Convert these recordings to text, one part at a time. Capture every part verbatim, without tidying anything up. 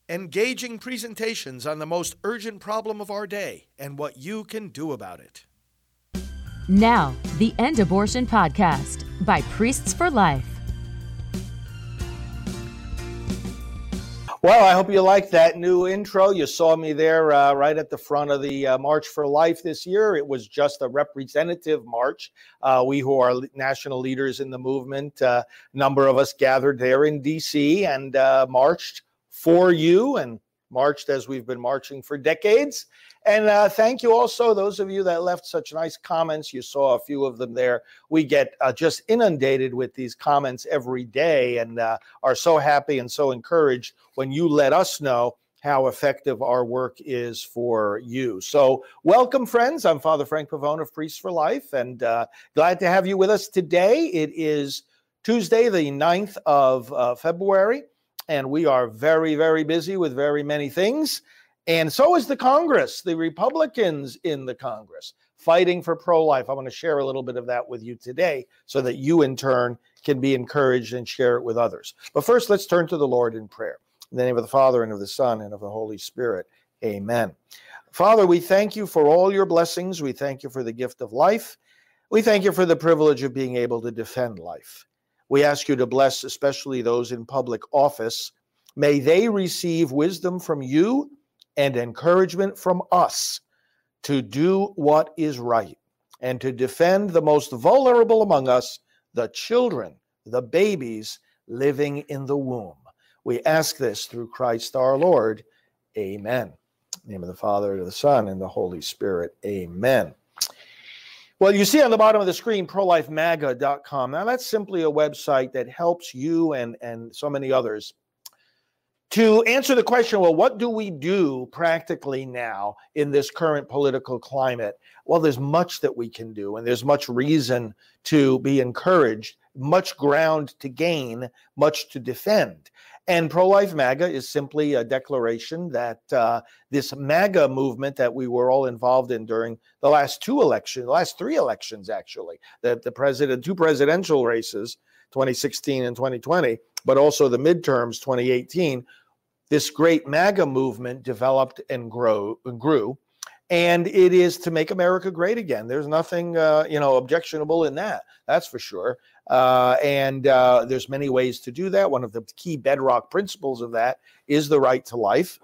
engaging presentations on the most urgent problem of our day and what you can do about it. Now, the End Abortion Podcast by Priests for Life. Well, I hope you liked that new intro. You saw me there uh, right at the front of the uh, March for Life this year. It was just a representative march. Uh, we who are national leaders in the movement, a uh, number of us gathered there in D C and uh, marched for you and marched as we've been marching for decades. And uh, thank you also, those of you that left such nice comments. You saw a few of them there. We get uh, just inundated with these comments every day and uh, are so happy and so encouraged when you let us know how effective our work is for you. So welcome, friends. I'm Father Frank Pavone of Priests for Life, and uh, glad to have you with us today. It is Tuesday, the ninth of uh, February. And we are very, very busy with very many things. And so is the Congress, the Republicans in the Congress, fighting for pro-life. I want to share a little bit of that with you today so that you, in turn, can be encouraged and share it with others. But first, let's turn to the Lord in prayer. In the name of the Father, and of the Son, and of the Holy Spirit. Amen. Father, we thank you for all your blessings. We thank you for the gift of life. We thank you for the privilege of being able to defend life. We ask you to bless especially those in public office. May they receive wisdom from you and encouragement from us to do what is right and to defend the most vulnerable among us, the children, the babies living in the womb. We ask this through Christ our Lord. Amen. In the name of the Father, and of the Son, and the Holy Spirit. Amen. Well, you see on the bottom of the screen, pro life maga dot com. Now, that's simply a website that helps you and, and so many others to answer the question, well, what do we do practically now in this current political climate? Well, there's much that we can do, and there's much reason to be encouraged, much ground to gain, much to defend. And Pro-Life MAGA is simply a declaration that uh, this MAGA movement that we were all involved in during the last two elections, the last three elections, actually, the, the president, two presidential races, twenty sixteen and twenty twenty, but also the midterms, twenty eighteen, this great MAGA movement developed and grow, grew. And it is to make America great again. There's nothing, uh, you know, objectionable in that. That's for sure. Uh, and uh, there's many ways to do that. One of the key bedrock principles of that is the right to life.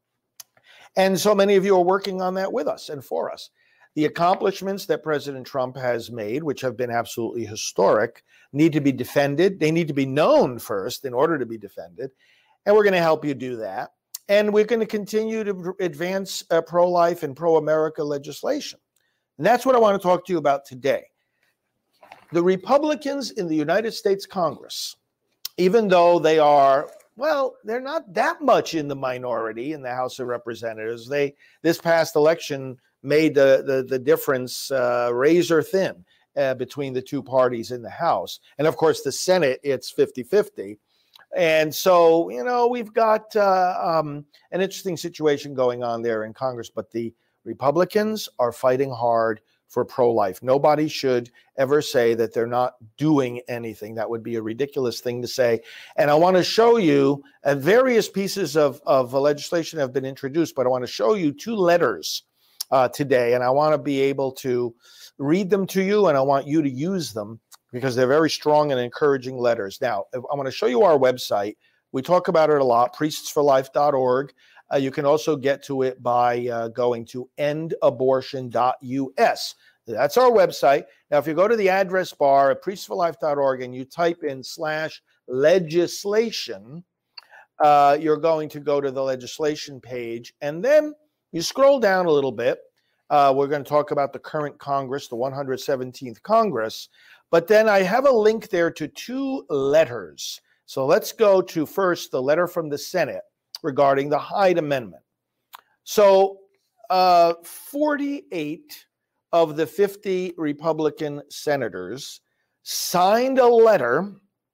And so many of you are working on that with us and for us. The accomplishments that President Trump has made, which have been absolutely historic, need to be defended. They need to be known first in order to be defended. And we're going to help you do that. And we're going to continue to advance uh, pro-life and pro-America legislation. And that's what I want to talk to you about today. The Republicans in the United States Congress, even though they are, well, they're not that much in the minority in the House of Representatives. They, this past election made the, the, the difference uh, razor thin uh, between the two parties in the House. And of course, the Senate, it's fifty-fifty. And so, you know, we've got uh, um, an interesting situation going on there in Congress, but the Republicans are fighting hard for pro-life. Nobody should ever say that they're not doing anything. That would be a ridiculous thing to say. And I want to show you uh, various pieces of, of legislation have been introduced, but I want to show you two letters uh, today, and I want to be able to read them to you, and I want you to use them, because they're very strong and encouraging letters. Now, I want to show you our website. We talk about it a lot, priests for life dot org. Uh, you can also get to it by uh, going to end abortion dot U S. That's our website. Now, if you go to the address bar at priests for life dot org and you type in slash legislation, uh, you're going to go to the legislation page. And then you scroll down a little bit. Uh, we're going to talk about the current Congress, the one hundred seventeenth Congress. But then I have a link there to two letters. So let's go to first the letter from the Senate regarding the Hyde Amendment. So uh, forty-eight of the fifty Republican senators signed a letter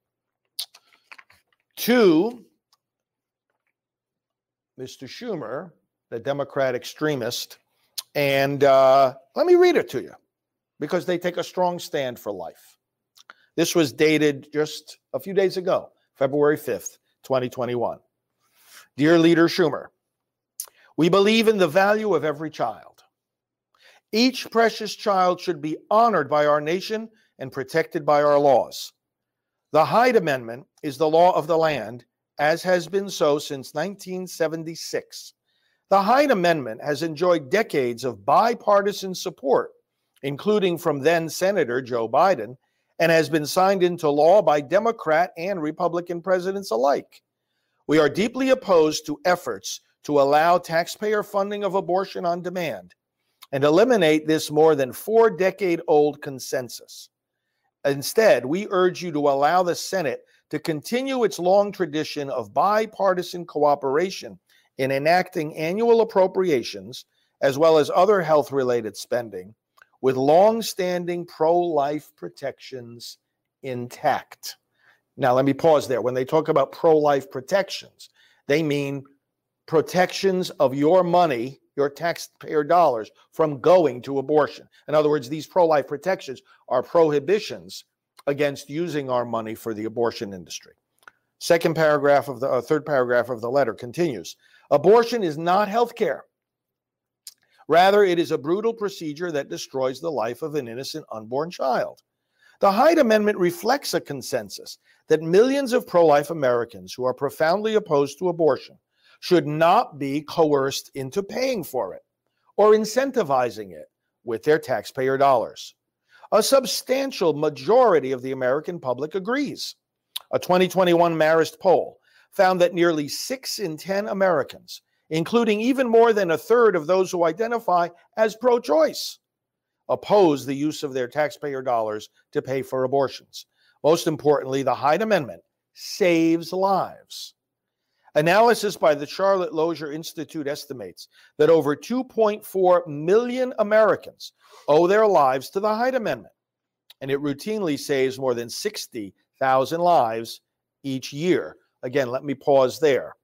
to Mister Schumer, the Democrat extremist, and uh, let me read it to you, because they take a strong stand for life. This was dated just a few days ago, February fifth, twenty twenty-one. Dear Leader Schumer, we believe in the value of every child. Each precious child should be honored by our nation and protected by our laws. The Hyde Amendment is the law of the land, as has been so since nineteen seventy-six. The Hyde Amendment has enjoyed decades of bipartisan support, including from then Senator Joe Biden, and has been signed into law by Democrat and Republican presidents alike. We are deeply opposed to efforts to allow taxpayer funding of abortion on demand and eliminate this more than four-decade-old consensus. Instead, we urge you to allow the Senate to continue its long tradition of bipartisan cooperation in enacting annual appropriations, as well as other health-related spending, with long-standing pro-life protections intact. Now, let me pause there. When they talk about pro-life protections, they mean protections of your money, your taxpayer dollars, from going to abortion. In other words, these pro-life protections are prohibitions against using our money for the abortion industry. Second paragraph of the uh, third paragraph of the letter continues. Abortion is not health care. Rather, it is a brutal procedure that destroys the life of an innocent unborn child. The Hyde Amendment reflects a consensus that millions of pro-life Americans who are profoundly opposed to abortion should not be coerced into paying for it or incentivizing it with their taxpayer dollars. A substantial majority of the American public agrees. A twenty twenty-one Marist poll found that nearly six in ten Americans, including even more than a third of those who identify as pro-choice, oppose the use of their taxpayer dollars to pay for abortions. Most importantly, the Hyde Amendment saves lives. Analysis by the Charlotte Lozier Institute estimates that over two point four million Americans owe their lives to the Hyde Amendment, and it routinely saves more than sixty thousand lives each year. Again, let me pause there.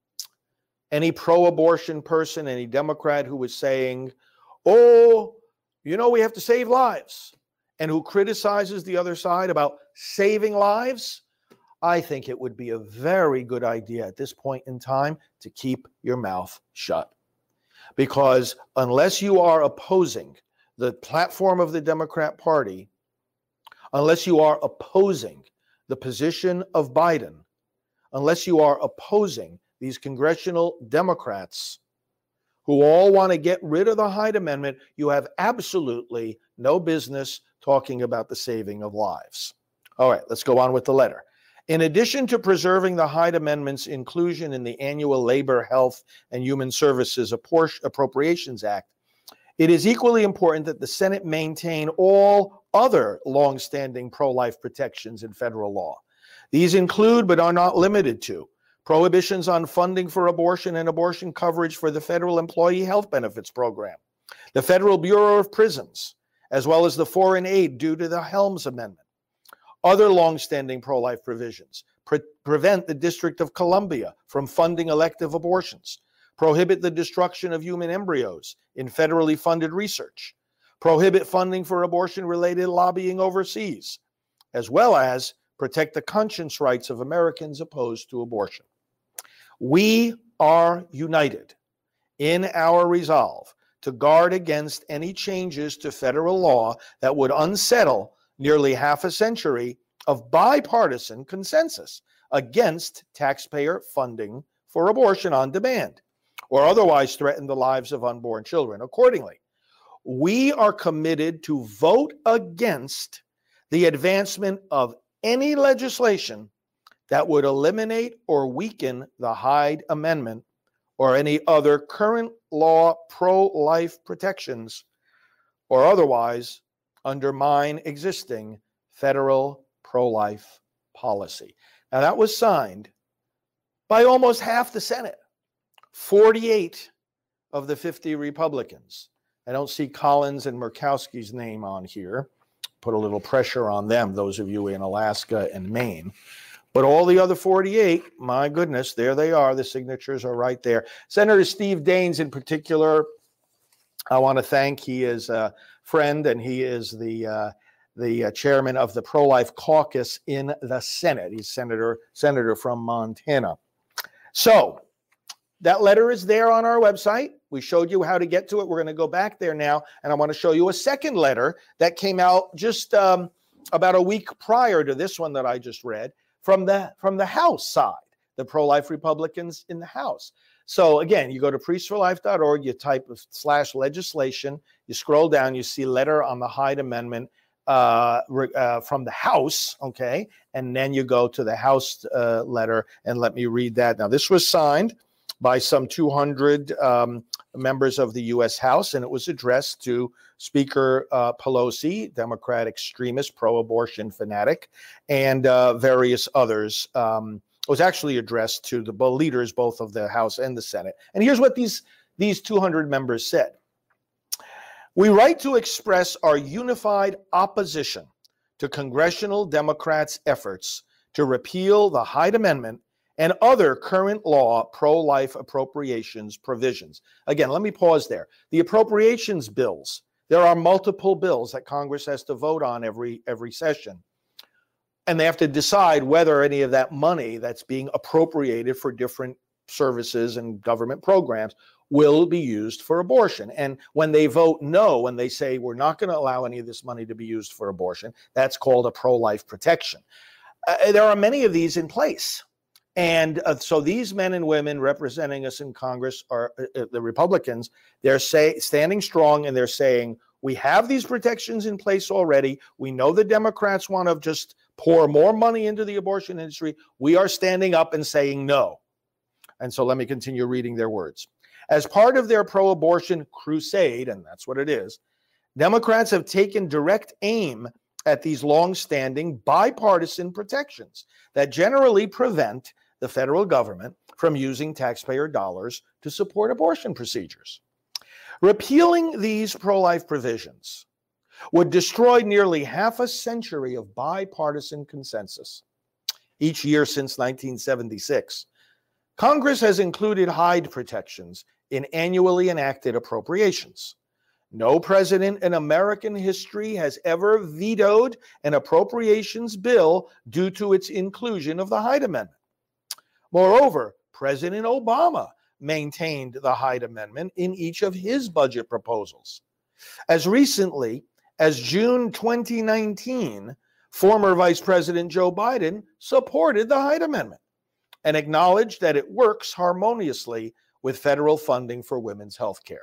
Any pro-abortion person, any Democrat who is saying, oh, you know, we have to save lives, and who criticizes the other side about saving lives, I think it would be a very good idea at this point in time to keep your mouth shut. Because unless you are opposing the platform of the Democrat Party, unless you are opposing the position of Biden, unless you are opposing these congressional Democrats who all want to get rid of the Hyde Amendment, you have absolutely no business talking about the saving of lives. All right, let's go on with the letter. In addition to preserving the Hyde Amendment's inclusion in the annual Labor, Health, and Human Services Appropriations Act, it is equally important that the Senate maintain all other longstanding pro-life protections in federal law. These include, but are not limited to, prohibitions on funding for abortion and abortion coverage for the Federal Employee Health Benefits Program, the Federal Bureau of Prisons, as well as the foreign aid due to the Helms Amendment. Other longstanding pro-life provisions pre- prevent the District of Columbia from funding elective abortions, prohibit the destruction of human embryos in federally funded research, prohibit funding for abortion-related lobbying overseas, as well as protect the conscience rights of Americans opposed to abortion. We are united in our resolve to guard against any changes to federal law that would unsettle nearly half a century of bipartisan consensus against taxpayer funding for abortion on demand, or otherwise threaten the lives of unborn children. Accordingly, we are committed to vote against the advancement of any legislation that would eliminate or weaken the Hyde Amendment or any other current law pro-life protections, or otherwise undermine existing federal pro-life policy. Now, that was signed by almost half the Senate, forty-eight of the fifty Republicans. I don't see Collins and Murkowski's name on here. Put a little pressure on them, those of you in Alaska and Maine. But all the other forty-eight, my goodness, there they are. The signatures are right there. Senator Steve Daines in particular, I want to thank. He is a friend, and he is the uh, the uh, chairman of the Pro-Life Caucus in the Senate. He's senator senator from Montana. So That letter is there on our website. We showed you how to get to it. We're going to go back there now, and I want to show you a second letter that came out just um, about a week prior to this one that I just read from the from the House side, the pro-life Republicans in the House. So again, you go to priests for life dot org, you type slash legislation, you scroll down, you see letter on the Hyde Amendment uh, uh, from the House, okay? And then you go to the House uh, letter, and let me read that. Now, this was signed by some two hundred um, members of the U S House, and it was addressed to Speaker uh, Pelosi, Democrat extremist, pro-abortion fanatic, and uh, various others. Um, it was actually addressed to the leaders, both of the House and the Senate. And here's what these, these two hundred members said. We write to express our unified opposition to congressional Democrats' efforts to repeal the Hyde Amendment and other current law pro-life appropriations provisions. Again, let me pause there. The appropriations bills, there are multiple bills that Congress has to vote on every, every session. And they have to decide whether any of that money that's being appropriated for different services and government programs will be used for abortion. And when they vote no, when they say we're not going to allow any of this money to be used for abortion, that's called a pro-life protection. Uh, there are many of these in place. And uh, so these men and women representing us in Congress are uh, the Republicans. They're say, standing strong, and they're saying, we have these protections in place already. We know the Democrats want to just pour more money into the abortion industry. We are standing up and saying no. And so let me continue reading their words. As part of their pro-abortion crusade, and that's what it is, Democrats have taken direct aim at these long-standing bipartisan protections that generally prevent the federal government from using taxpayer dollars to support abortion procedures. Repealing these pro-life provisions would destroy nearly half a century of bipartisan consensus. Each year since nineteen seventy-six, Congress has included Hyde protections in annually enacted appropriations. No president in American history has ever vetoed an appropriations bill due to its inclusion of the Hyde Amendment. Moreover, President Obama maintained the Hyde Amendment in each of his budget proposals. As recently as June twenty nineteen, former Vice President Joe Biden supported the Hyde Amendment and acknowledged that it works harmoniously with federal funding for women's health care.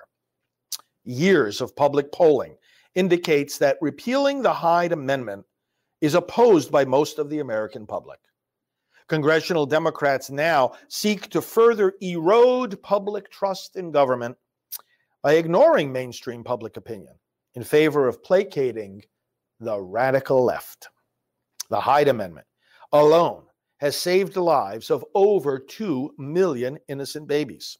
Years of public polling indicates that repealing the Hyde Amendment is opposed by most of the American public. Congressional Democrats now seek to further erode public trust in government by ignoring mainstream public opinion in favor of placating the radical left. The Hyde Amendment alone has saved the lives of over two million innocent babies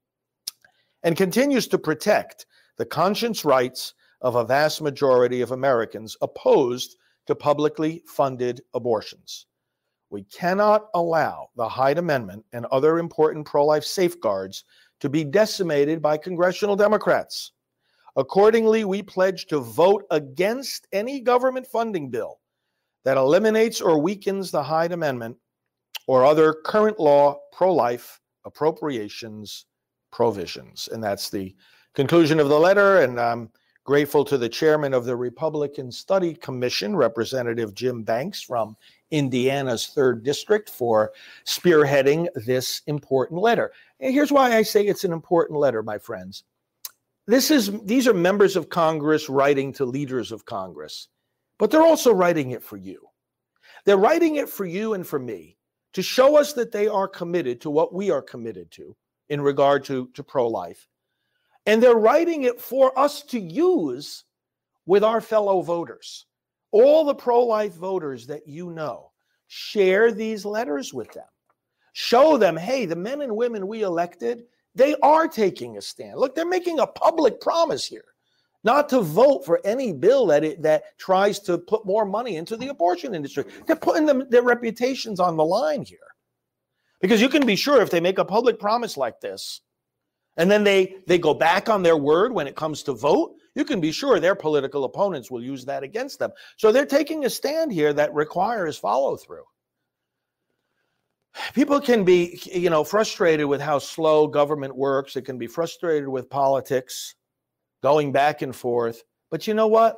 and continues to protect the conscience rights of a vast majority of Americans opposed to publicly funded abortions. We cannot allow the Hyde Amendment and other important pro-life safeguards to be decimated by congressional Democrats. Accordingly, we pledge to vote against any government funding bill that eliminates or weakens the Hyde Amendment or other current law pro-life appropriations provisions. And that's the conclusion of the letter, and I'm grateful to the chairman of the Republican Study Commission, Representative Jim Banks from Indiana's third District, for spearheading this important letter. And here's why I say it's an important letter, my friends. This is, these are members of Congress writing to leaders of Congress, but they're also writing it for you. They're writing it for you and for me to show us that they are committed to what we are committed to in regard to, to pro-life. And they're writing it for us to use with our fellow voters. All the pro-life voters that you know, share these letters with them. Show them, hey, the men and women we elected, they are taking a stand. Look, they're making a public promise here not to vote for any bill that it, that tries to put more money into the abortion industry. They're putting them, their reputations on the line here. Because you can be sure if they make a public promise like this, and then they, they go back on their word when it comes to vote, you can be sure their political opponents will use that against them. So they're taking a stand here that requires follow-through. People can be, you know, frustrated with how slow government works. It can be frustrated with politics, going back and forth. But you know what?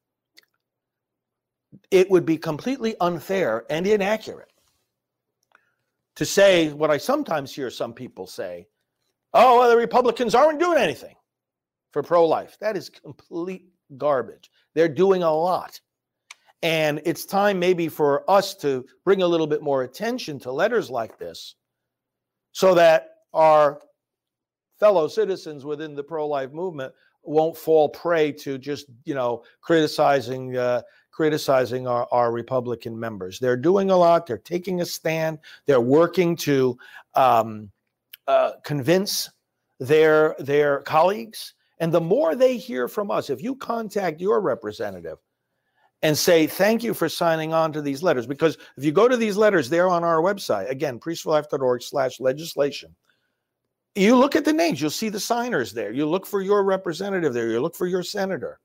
It would be completely unfair and inaccurate to say what I sometimes hear some people say, oh, well, the Republicans aren't doing anything for pro-life. That is complete garbage. They're doing a lot. And it's time maybe for us to bring a little bit more attention to letters like this so that our fellow citizens within the pro-life movement won't fall prey to just, you know, criticizing uh, criticizing our, our Republican members. They're doing a lot. They're taking a stand. They're working to um, uh, convince their, their colleagues. And the more they hear from us, if you contact your representative and say, thank you for signing on to these letters, because if you go to these letters, they're on our website, again, priest for life dot org slash legislation. You look at the names, you'll see the signers there. You look for your representative there. You look for your senator.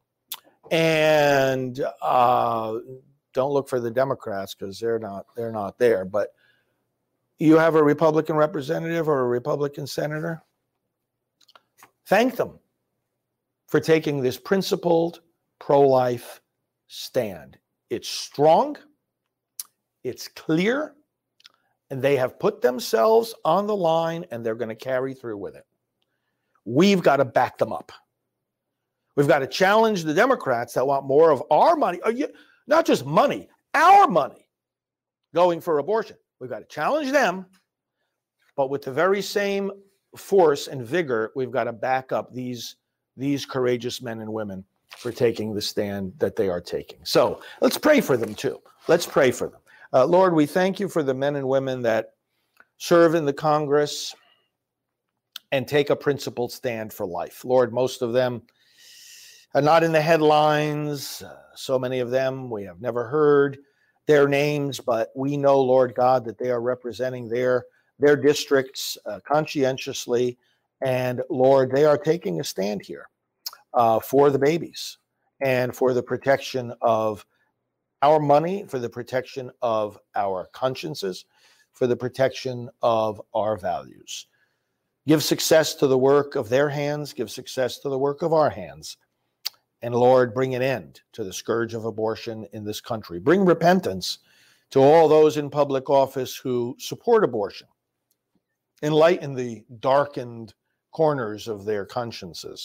And uh, don't look for the Democrats because they're not, they're not there. But you have a Republican representative or a Republican senator, thank them for taking this principled pro-life stand. It's strong, it's clear, and they have put themselves on the line and they're going to carry through with it. We've got to back them up. We've got to challenge the Democrats that want more of our money, not just money, our money going for abortion. We've got to challenge them, but with the very same force and vigor, we've got to back up these, these courageous men and women for taking the stand that they are taking. So let's pray for them too. Let's pray for them. Uh, Lord, we thank you for the men and women that serve in the Congress and take a principled stand for life. Lord, most of them are not in the headlines. Uh, so many of them, we have never heard their names, but we know, Lord God, that they are representing their, their districts uh, conscientiously. And Lord, they are taking a stand here uh, for the babies and for the protection of our money, for the protection of our consciences, for the protection of our values. Give success to the work of their hands, give success to the work of our hands. And Lord, bring an end to the scourge of abortion in this country. Bring repentance to all those in public office who support abortion. Enlighten the darkened corners of their consciences.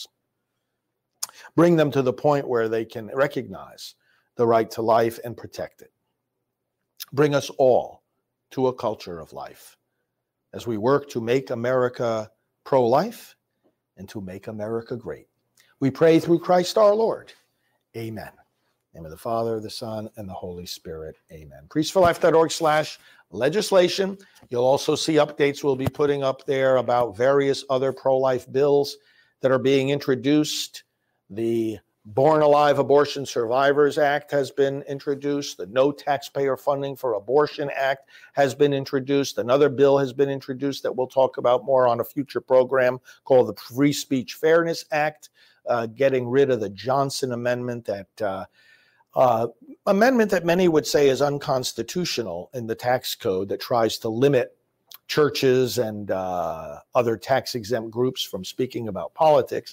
Bring them to the point where they can recognize the right to life and protect it. Bring us all to a culture of life as we work to make America pro-life and to make America great. We pray through Christ our Lord. Amen. In the name of the Father, the Son, and the Holy Spirit. Amen. priest for life dot org slash legislation. You'll also see updates we'll be putting up there about various other pro-life bills that are being introduced. The Born Alive Abortion Survivors Act has been introduced. The No Taxpayer Funding for Abortion Act has been introduced. Another bill has been introduced that we'll talk about more on a future program called the Free Speech Fairness Act, uh, getting rid of the Johnson Amendment, that uh, uh, amendment that many would say is unconstitutional in the tax code that tries to limit churches and uh, other tax-exempt groups from speaking about politics.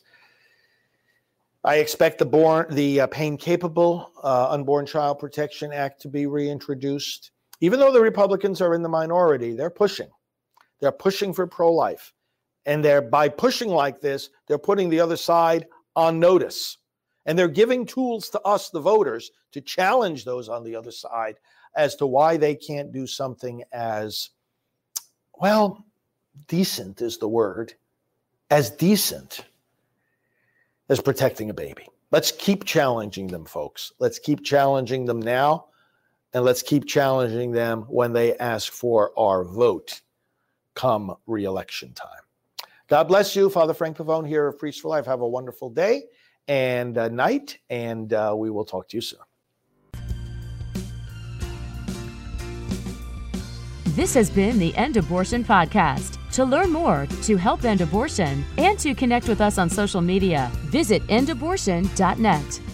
I expect the born, the uh, pain-capable uh, Unborn Child Protection Act to be reintroduced. Even though the Republicans are in the minority, they're pushing. They're pushing for pro-life. And they're, by pushing like this, they're putting the other side on notice. And they're giving tools to us, the voters, to challenge those on the other side as to why they can't do something as, well, decent is the word, as decent as protecting a baby. Let's keep challenging them, folks. Let's keep challenging them now, and let's keep challenging them when they ask for our vote come re-election time. God bless you. Father Frank Pavone here of Priest for Life. Have a wonderful day and uh, night, and uh, we will talk to you soon. This has been the End Abortion Podcast. To learn more, to help end abortion, and to connect with us on social media, visit end abortion dot net.